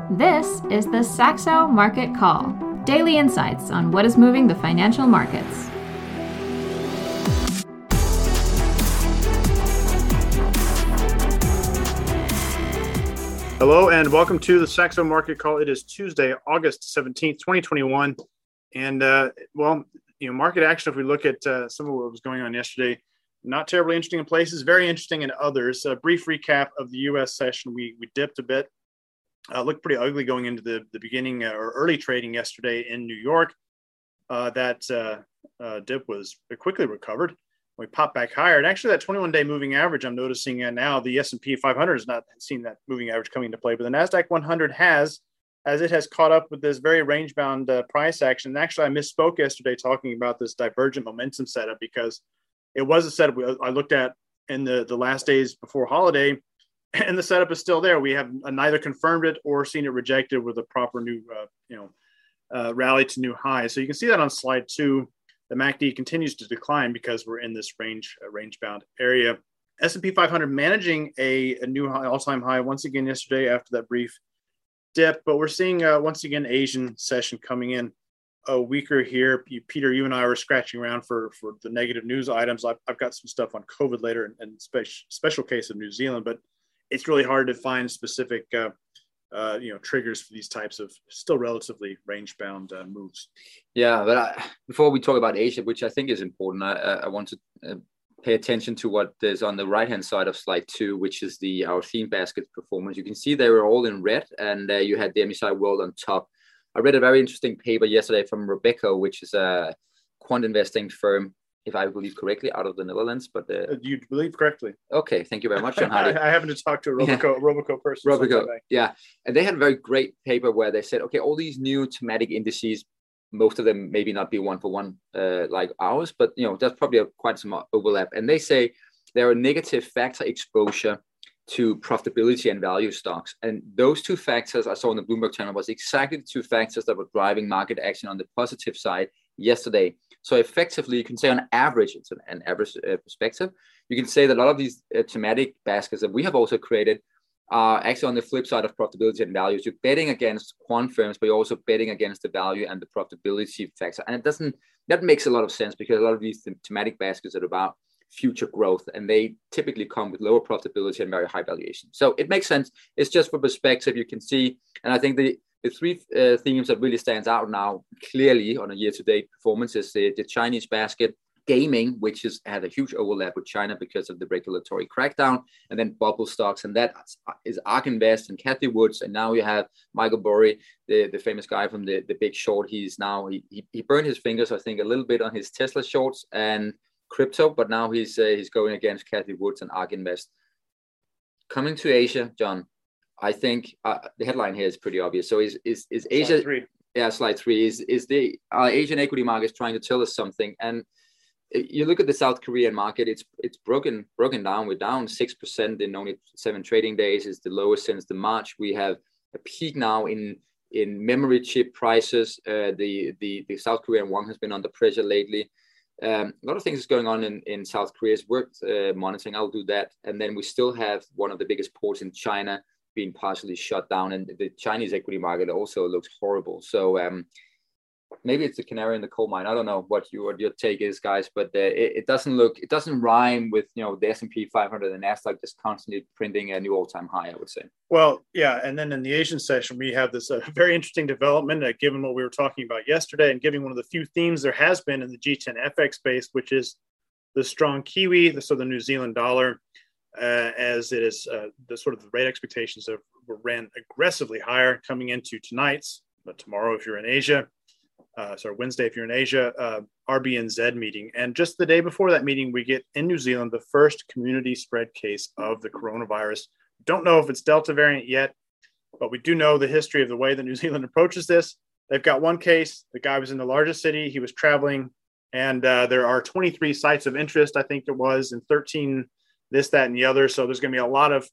This is the Saxo Market Call, daily insights on what is moving the financial markets. Hello and welcome to the Saxo Market Call. It is Tuesday, August 17th, 2021. And, market action, if we look at some of what was going on yesterday, not terribly interesting in places, very interesting in others. A brief recap of the U.S. session. We dipped a bit, looked pretty ugly going into the beginning or early trading yesterday in New York. That dip was quickly recovered. We popped back higher. And actually that 21-day moving average, I'm noticing now the S&P 500 has not seen that moving average coming into play, but the NASDAQ 100 has, as it has caught up with this very range-bound price action. And actually, I misspoke yesterday talking about this divergent momentum setup because it was a setup I looked at in the last days before holiday, and the setup is still there. We have neither confirmed it or seen it rejected with a proper new rally to new highs. So you can see that on slide 2. The MACD continues to decline because we're in this range-bound area. S&P 500 managing a new high, all-time high once again yesterday after that brief dip. But we're seeing, once again, Asian session coming in weaker here. Peter, you and I were scratching around for the negative news items. I've got some stuff on COVID later and special case of New Zealand, but it's really hard to find specific triggers for these types of still relatively range-bound moves. Yeah, but before we talk about Asia, which I think is important, I want to pay attention to what is on the right-hand side of slide 2, which is our theme basket performance. You can see they were all in red, and you had the MSCI World on top. I read a very interesting paper yesterday from Robeco, which is a quant investing firm, if I believe correctly, out of the Netherlands. But you believe correctly. Okay, thank you very much, John Hardy. I happen to talk to a Robeco person. Robeco, yeah. And they had a very great paper where they said, okay, all these new thematic indices, most of them maybe not be one-for-one like ours, but there's probably quite some overlap. And they say there are negative factor exposure to profitability and value stocks. And those two factors I saw on the Bloomberg channel was exactly the two factors that were driving market action on the positive side yesterday. So effectively, you can say on average, it's an average perspective, you can say that a lot of these thematic baskets that we have also created are actually on the flip side of profitability and values. You're betting against quant firms, but you're also betting against the value and the profitability factor. And that makes a lot of sense because a lot of these thematic baskets are about future growth, and they typically come with lower profitability and very high valuation. So it makes sense. It's just for perspective. You can see, and I think the three themes that really stands out now clearly on a year-to-date performance is the Chinese basket, gaming, which has had a huge overlap with China because of the regulatory crackdown, and then bubble stocks, and that is ARK Invest and Cathie Woods, and now you have Michael Burry, the famous guy from the Big Short. He burned his fingers, I think, a little bit on his Tesla shorts and crypto, but now he's going against Cathie Woods and ARK Invest. Coming to Asia, John, I think the headline here is pretty obvious. So is Asia? Slide 3. Yeah, slide 3 is the Asian equity markets trying to tell us something. And you look at the South Korean market; it's broken down. We're down 6% in only 7 trading days. It's the lowest since the March. We have a peak now in memory chip prices. The South Korean won has been under pressure lately. A lot of things is going on in South Korea. It's worth monitoring. I'll do that. And then we still have one of the biggest ports in China being partially shut down, and the Chinese equity market also looks horrible. So maybe it's the canary in the coal mine. I don't know what your take is, guys, but it doesn't rhyme with the S&P 500 and NASDAQ just constantly printing a new all-time high, I would say. Well, yeah, and then in the Asian session, we have this very interesting development, given what we were talking about yesterday, and given one of the few themes there has been in the G10 FX space, which is the strong Kiwi, the New Zealand dollar, as it is the sort of the rate expectations ran aggressively higher coming into tonight's, but tomorrow if you're in Asia. Wednesday, if you're in Asia, RBNZ meeting. And just the day before that meeting, we get in New Zealand the first community spread case of the coronavirus. Don't know if it's Delta variant yet, but we do know the history of the way that New Zealand approaches this. They've got one case. The guy was in the largest city. He was traveling, and there are 23 sites of interest, I think it was, and 13 this, that, and the other. So there's going to be a lot of,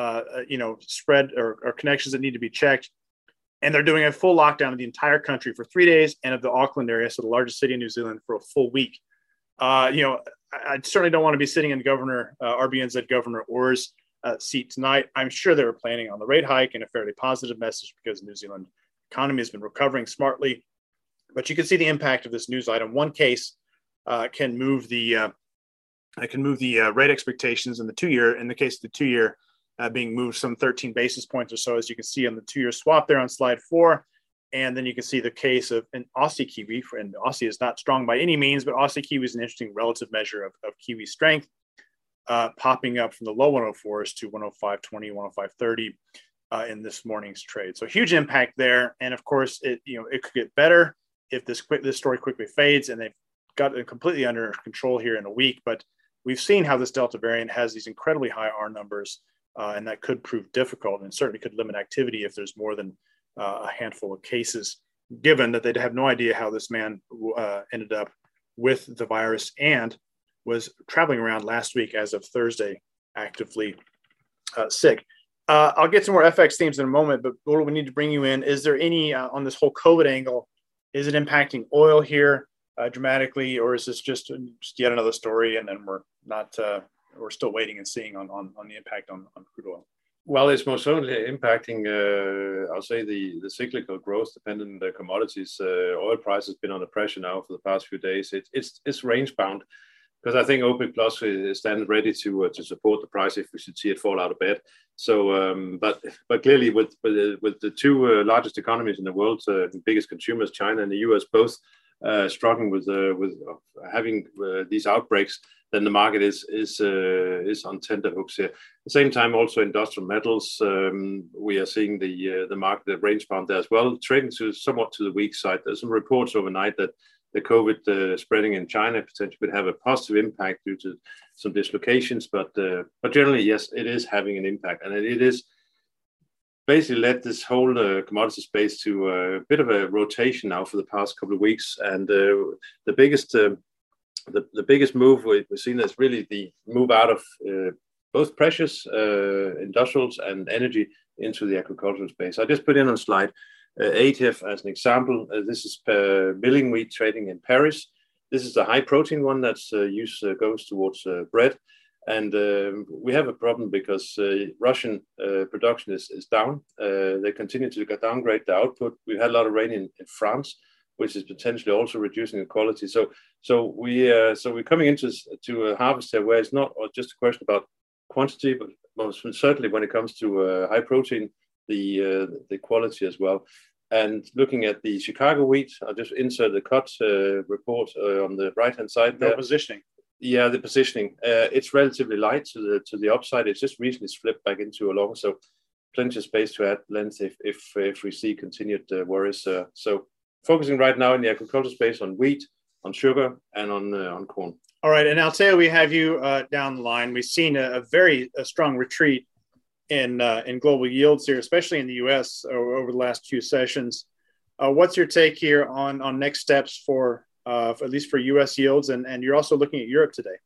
spread or connections that need to be checked. And they're doing a full lockdown of the entire country for 3 days and of the Auckland area, so the largest city in New Zealand, for a full week. I certainly don't want to be sitting in RBNZ Governor Orr's seat tonight. I'm sure they were planning on the rate hike and a fairly positive message because the New Zealand economy has been recovering smartly. But you can see the impact of this news item. One case can move the rate expectations in the 2-year. In the case of the 2-year being moved some 13 basis points or so, as you can see on the 2-year swap there on slide 4. And then you can see the case of an Aussie Kiwi, and Aussie is not strong by any means, but Aussie Kiwi is an interesting relative measure of Kiwi strength, popping up from the low 104s to 105.20, 105.30 in this morning's trade. So huge impact there. And of course, it could get better if this story quickly fades and they've got it completely under control here in a week. But we've seen how this Delta variant has these incredibly high R numbers, and that could prove difficult and certainly could limit activity if there's more than a handful of cases, given that they'd have no idea how this man ended up with the virus and was traveling around last week as of Thursday, actively sick. I'll get some more FX themes in a moment, but Bodo, we need to bring you in. Is there any on this whole COVID angle? Is it impacting oil here dramatically, or is this just yet another story? And then we're still waiting and seeing on the impact on crude oil. Well, it's most certainly impacting, I'll say, the cyclical growth dependent commodities. Oil price has been under pressure now for the past few days. It's range bound because I think OPEC Plus stands ready to support the price if we should see it fall out of bed. So, but clearly with the two largest economies in the world, the biggest consumers, China and the US, both struggling with having these outbreaks, then the market is on tenterhooks here. At the same time, also industrial metals, we are seeing the market range bound there as well, trading somewhat to the weak side. There's some reports overnight that the COVID spreading in China potentially would have a positive impact due to some dislocations, but generally, yes, it is having an impact, and it is basically led this whole commodity space to a bit of a rotation now for the past couple of weeks, and the biggest move we've seen is really the move out of both precious industrials and energy into the agricultural space. I just put in on slide 8 here as an example. This is milling wheat trading in Paris. This is a high protein one that's goes towards bread. And we have a problem because Russian production is down. They continue to downgrade the output. We've had a lot of rain in France, which is potentially also reducing the quality. So we're coming into a harvest here where it's not just a question about quantity, but most certainly when it comes to high protein, the quality as well. And looking at the Chicago wheat, I'll just insert the cut report on the right-hand side there. No positioning. Yeah, the positioning. It's relatively light to the upside. It's just recently flipped back into a long, so plenty of space to add length if we see continued worries. So focusing right now in the agricultural space on wheat, on sugar, and on corn. All right, and Althea, we have you down the line. We've seen a very strong retreat in global yields here, especially in the U.S. over the last few sessions. What's your take here on next steps for at least for U.S. yields, and you're also looking at Europe today?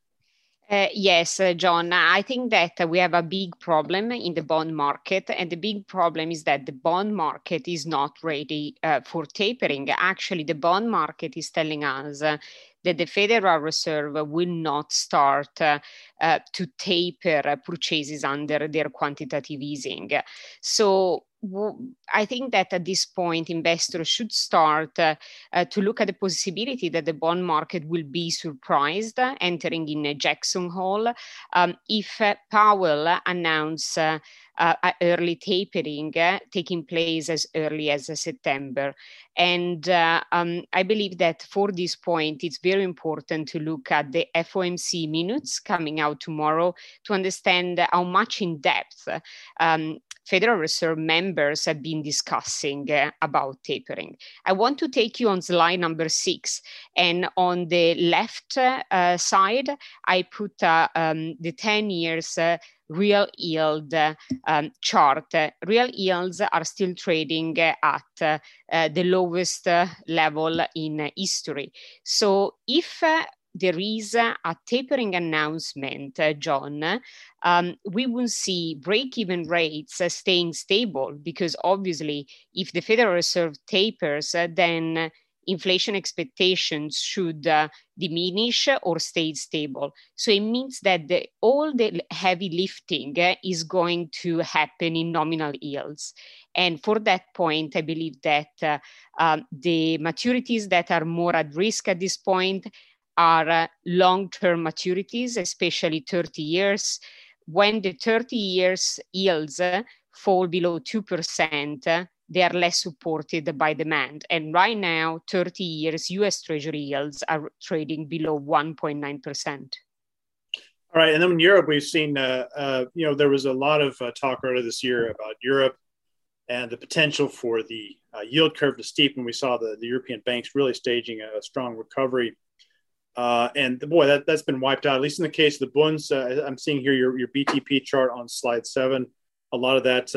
Yes, John, I think that we have a big problem in the bond market, and the big problem is that the bond market is not ready for tapering. Actually, the bond market is telling us that the Federal Reserve will not start to taper purchases under their quantitative easing. So I think that at this point, investors should start to look at the possibility that the bond market will be surprised entering in a Jackson Hole if Powell announce early tapering taking place as early as September. And I believe that for this point, it's very important to look at the FOMC minutes coming out tomorrow to understand how much in depth Federal Reserve members have been discussing about tapering. I want to take you on slide number 6. And on the left side, I put the 10 years real yield chart. Real yields are still trading at the lowest level in history. So if there is a tapering announcement, John, we will see break-even rates staying stable, because obviously if the Federal Reserve tapers, then inflation expectations should diminish or stay stable. So it means that all the heavy lifting is going to happen in nominal yields. And for that point, I believe that the maturities that are more at risk at this point are long-term maturities, especially 30 years. When the 30 years yields fall below 2%, they are less supported by demand. And right now, 30 years US Treasury yields are trading below 1.9%. All right. And then in Europe, we've seen, there was a lot of talk earlier this year about Europe and the potential for the yield curve to steepen. We saw the European banks really staging a strong recovery. And boy, that's been wiped out, at least in the case of the Bunds. I'm seeing here your BTP chart on slide 7. A lot of that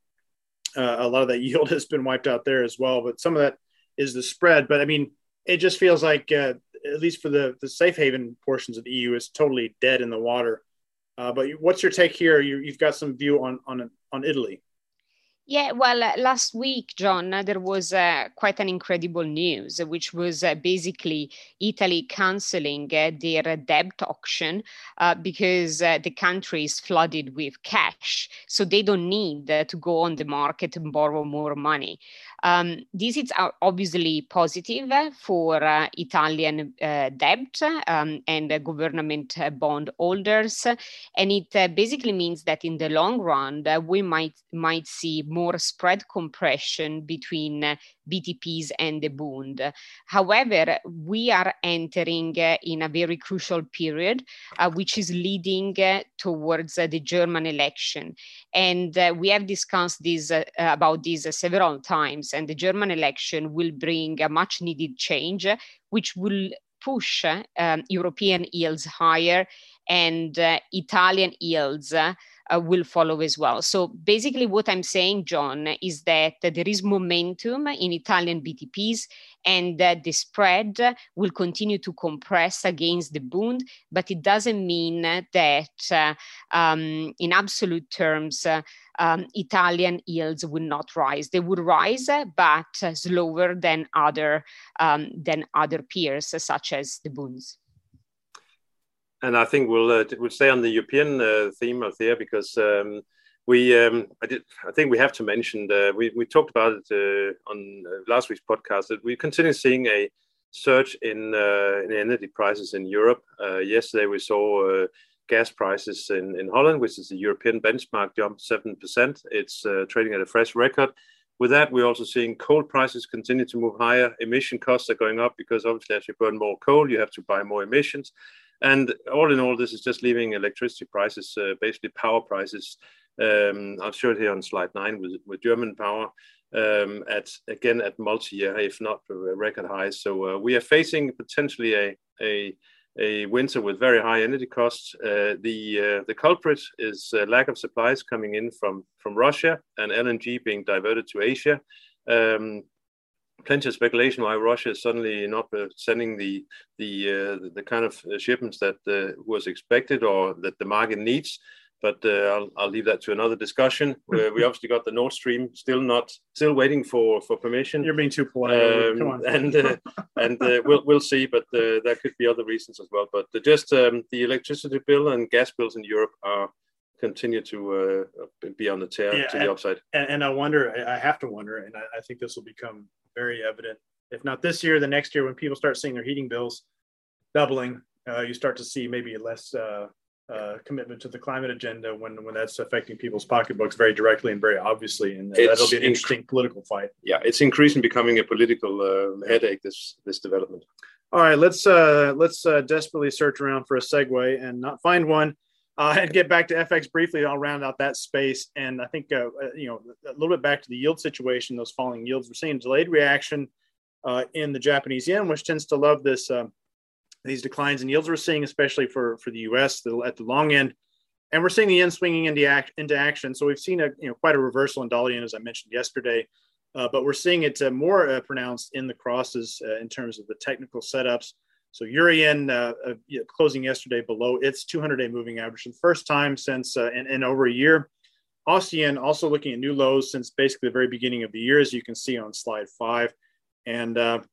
yield has been wiped out there as well. But some of that is the spread. But I mean, it just feels like, at least for the safe haven portions of the EU, is totally dead in the water. But what's your take here? You've got some view on Italy. Yeah, well, last week, John, there was quite an incredible news, which was basically Italy cancelling their debt auction because the country is flooded with cash. So they don't need to go on the market and borrow more money. This is obviously positive for Italian debt and government bond holders. And it basically means that in the long run, we might see more spread compression between BTPs and the Bund. However, we are entering in a very crucial period, which is leading towards the German election. And we have discussed about this several times. And the German election will bring a much needed change, which will push European yields higher, and Italian yields will follow as well. So basically what I'm saying, John, is that there is momentum in Italian BTPs, and the spread will continue to compress against the Bund, but it doesn't mean that in absolute terms, Italian yields will not rise. They would rise, but slower than other peers, such as the Bunds. And I think we'll stay on the European theme of there, because I think we have to mention we talked about it on last week's podcast, that we continue seeing a surge in energy prices in Europe. Yesterday we saw gas prices in Holland, which is the European benchmark, jumped 7%. It's trading at a fresh record. With that, we're also seeing coal prices continue to move higher. Emission costs are going up because obviously as you burn more coal, you have to buy more emissions. And all in all, this is just leaving electricity prices, basically power prices. I'll show it here on slide 9 with German power at multi-year, if not record highs. So we are facing potentially a winter with very high energy costs. The culprit is lack of supplies coming in from Russia and LNG being diverted to Asia. Plenty of speculation why Russia is suddenly not sending the kind of shipments that was expected or that the market needs. But I'll leave that to another discussion. We obviously got the Nord Stream still waiting for permission. You're being too polite. Come on. And we'll see. But there could be other reasons as well. But just the electricity bill and gas bills in Europe continue to be on the tear to the upside. And I have to wonder, and I think this will become very evident, if not this year, the next year, when people start seeing their heating bills doubling, you start to see maybe less commitment to the climate agenda when that's affecting people's pocketbooks very directly and very obviously, and that'll be an interesting political fight. Yeah, it's increasingly becoming a political headache, this development. All right, let's desperately search around for a segue and not find one, and get back to FX briefly. I'll round out that space, and I think a little bit back to the yield situation. Those falling yields, we're seeing delayed reaction in the Japanese yen, which tends to love this. These declines in yields we're seeing, especially for the U.S. at the long end, and we're seeing the yen swinging into action. So we've seen quite a reversal in dollar yen, as I mentioned yesterday, but we're seeing it more pronounced in the crosses in terms of the technical setups. So euro yen closing yesterday below its 200-day moving average for the first time since in over a year. Aussie yen also looking at new lows since basically the very beginning of the year, as you can see on slide 5, and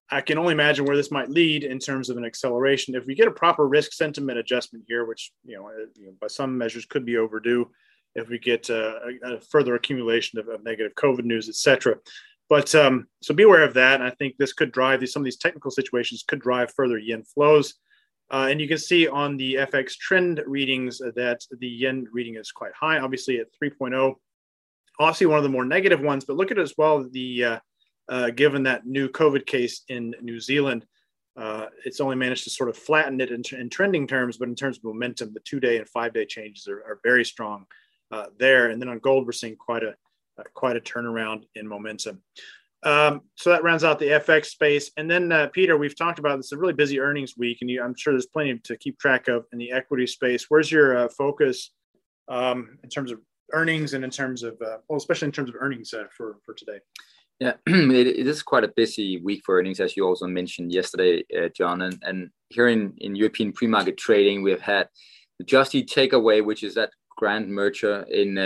I can only imagine where this might lead in terms of an acceleration. If we get a proper risk sentiment adjustment here, which by some measures could be overdue, if we get a further accumulation of negative COVID news, et cetera. But so be aware of that. And I think this could drive some of these technical situations could drive further yen flows. And you can see on the FX trend readings that the yen reading is quite high, obviously at 3.0. Obviously one of the more negative ones, but look at it as well, given that new COVID case in New Zealand, it's only managed to sort of flatten it in trending terms, but in terms of momentum, the 2-day and 5-day changes are very strong there. And then on gold, we're seeing quite a turnaround in momentum. So that rounds out the FX space. And then, Peter, we've talked about this, a really busy earnings week, and I'm sure there's plenty to keep track of in the equity space. Where's your focus in terms of earnings and in terms of, especially in terms of earnings for today? Yeah, it is quite a busy week for earnings, as you also mentioned yesterday, John. And here in European pre-market trading, we have had the Just Eat Takeaway, which is that grand merger in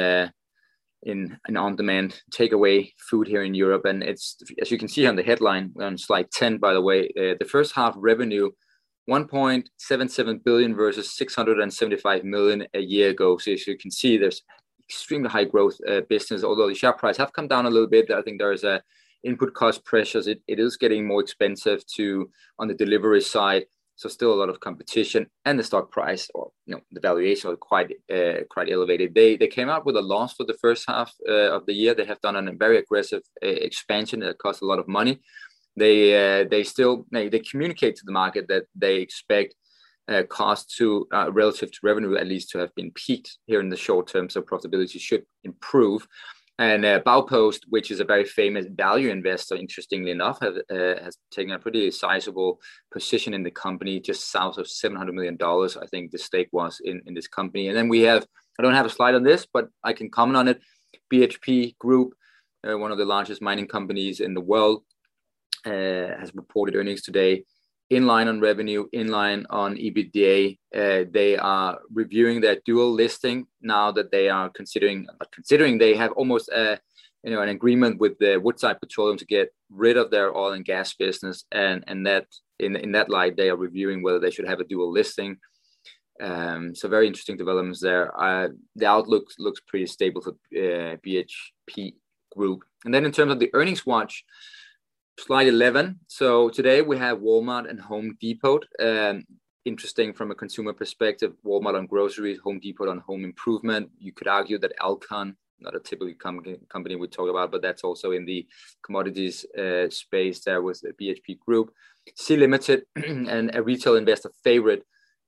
on-demand takeaway food here in Europe. And it's, as you can see on the headline on slide 10, by the way, the first half revenue, 1.77 billion versus 675 million a year ago. So as you can see, there's extremely high growth business, although the share price have come down a little bit. I think there's input cost pressures. It is getting more expensive on the delivery side. So still a lot of competition, and the stock price, or the valuation, are quite elevated. They came out with a loss for the first half of the year. They have done a very aggressive expansion that cost a lot of money. They communicate to the market that they expect costs to relative to revenue at least to have been peaked here in the short term, so profitability should improve. And Baupost, which is a very famous value investor, interestingly enough, has taken a pretty sizable position in the company, just south of $700 million, I think the stake was in this company. And then we have, I don't have a slide on this, but I can comment on it, BHP Group, one of the largest mining companies in the world, has reported earnings today, in line on revenue, in line on EBITDA. They are reviewing their dual listing now that they are considering they have almost an agreement with the Woodside Petroleum to get rid of their oil and gas business, and that in that light they are reviewing whether they should have a dual listing. So very interesting developments there. The outlook looks pretty stable for BHP Group. And then in terms of the earnings watch, slide 11. So today we have Walmart and Home Depot. Interesting from a consumer perspective, Walmart on groceries, Home Depot on home improvement. You could argue that Alcon, not a typical company we talk about, but that's also in the commodities space there with the BHP Group. Sea Limited and a retail investor favorite.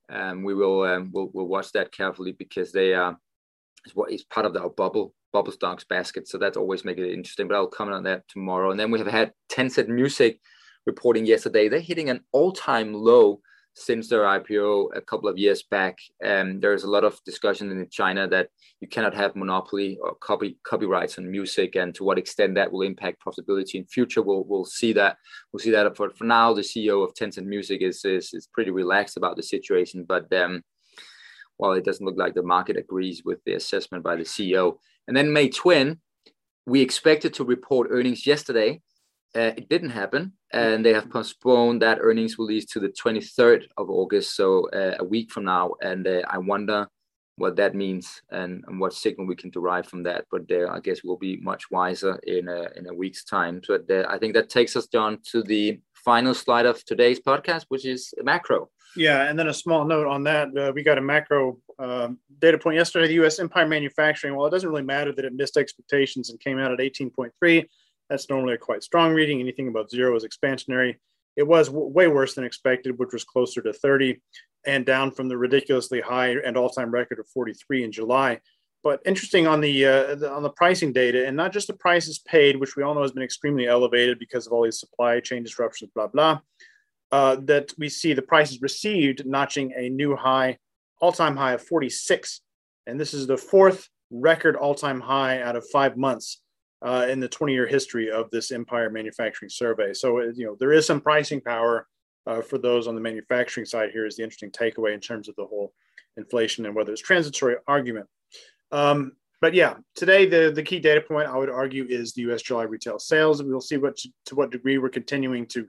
We'll watch that carefully because they are is part of our bubble stocks basket. So that's always making it interesting, but I'll comment on that tomorrow. And then we have had Tencent Music reporting yesterday. They're hitting an all-time low since their IPO a couple of years back. There's a lot of discussion in China that you cannot have monopoly or copyrights on music, and to what extent that will impact profitability in future. We'll see that. We'll see that. For now, the CEO of Tencent Music is pretty relaxed about the situation, but well, it doesn't look like the market agrees with the assessment by the CEO. And then Meituan, we expected to report earnings yesterday. It didn't happen, and they have postponed that earnings release to the 23rd of August, so a week from now. And I wonder what that means and what signal we can derive from that. But I guess we'll be much wiser in a week's time. So I think that takes us, John, to the final slide of today's podcast, which is macro. Yeah, and then a small note on that. We got a macro data point yesterday. The U.S. Empire Manufacturing, well, it doesn't really matter that it missed expectations and came out at 18.3. That's normally a quite strong reading. Anything above 0 is expansionary. It was way worse than expected, which was closer to 30 and down from the ridiculously high and all-time record of 43 in July. But interesting on the pricing data, and not just the prices paid, which we all know has been extremely elevated because of all these supply chain disruptions, blah, blah, that we see the prices received notching a new high, all-time high of 46. And this is the fourth record all-time high out of 5 months in the 20-year history of this Empire Manufacturing Survey. So, there is some pricing power for those on the manufacturing side. Here is the interesting takeaway in terms of the whole inflation and whether it's transitory argument. But yeah, today the key data point I would argue is the U.S. July retail sales, and we'll see to what degree we're continuing to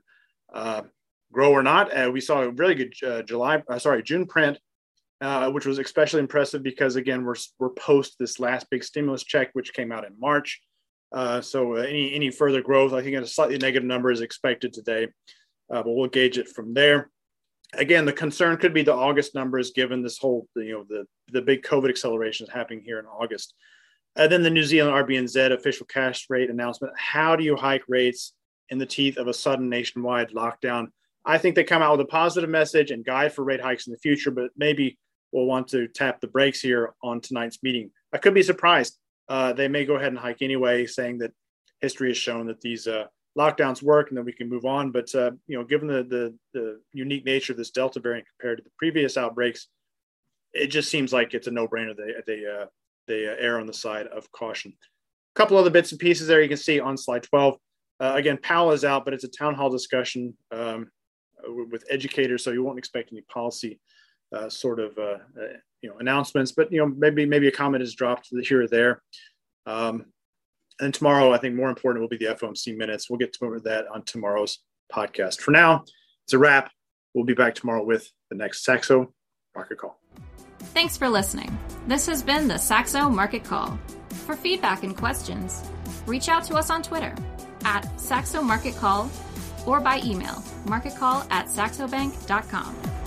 Grow or not, we saw a really good June print, which was especially impressive because, again, we're post this last big stimulus check, which came out in March. So any further growth, I think a slightly negative number is expected today, but we'll gauge it from there. Again, the concern could be the August numbers, given this whole, the big COVID acceleration is happening here in August. Then the New Zealand RBNZ official cash rate announcement. How do you hike rates in the teeth of a sudden nationwide lockdown? I think they come out with a positive message and guide for rate hikes in the future, but maybe we'll want to tap the brakes here on tonight's meeting. I could be surprised. They may go ahead and hike anyway, saying that history has shown that these lockdowns work and then we can move on. But, given the unique nature of this Delta variant compared to the previous outbreaks, it just seems like it's a no-brainer. They err on the side of caution. A couple other bits and pieces there you can see on slide 12. Again, Powell is out, but it's a town hall discussion with educators, so you won't expect any policy announcements, but maybe a comment is dropped here or there. And tomorrow, I think more important will be the FOMC minutes. We'll get to that on tomorrow's podcast. For now, it's a wrap. We'll be back tomorrow with the next Saxo Market Call. Thanks for listening. This has been the Saxo Market Call. For feedback and questions, reach out to us on Twitter @Saxo Market Call or by email marketcall@saxobank.com.